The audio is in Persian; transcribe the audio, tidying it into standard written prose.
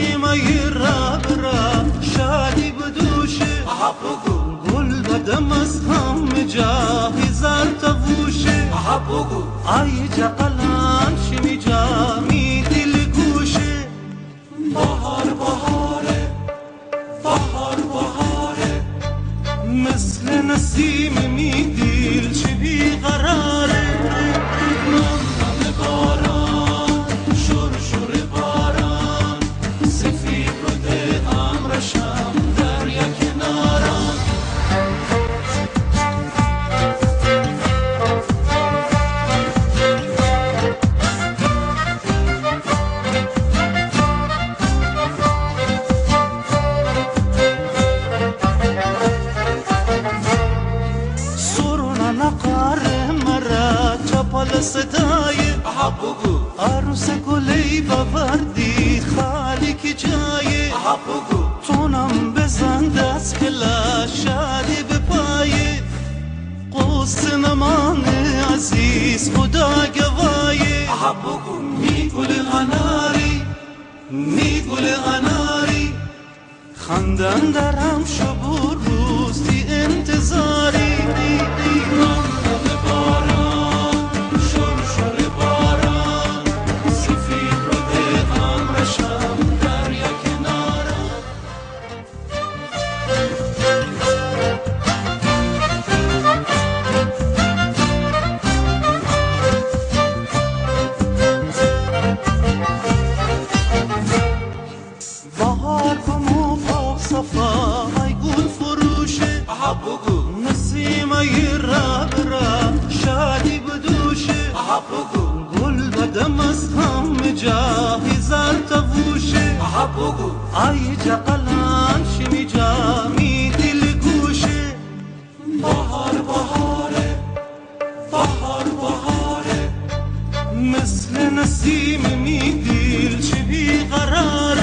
نسیمه رب رب شادی بدوشه گل بدم از همه جا هزار تفوشه ای جقلان شمی جامی دل گوشه بهار بهاره بهار بهاره مثل نسیم می دل چه بیقراره نم باران شور شور باران سفید رده امرشم دریا کناران صدای عروس گلی بوردی خالی کی جای تونم بزن دست کلا شادی به پای قوس نمان عزیز خدا گوای می گل غناری می گل غناری خندن درم شب و روز دی انتظاری نسیمه رب رب شادی بدوشه گل بدم از همه جا هزار تفوشه ای جقلان شمی جامی دل گوشه بهار بهاره بهار بهاره مثل نسیم می دل چه بیقراره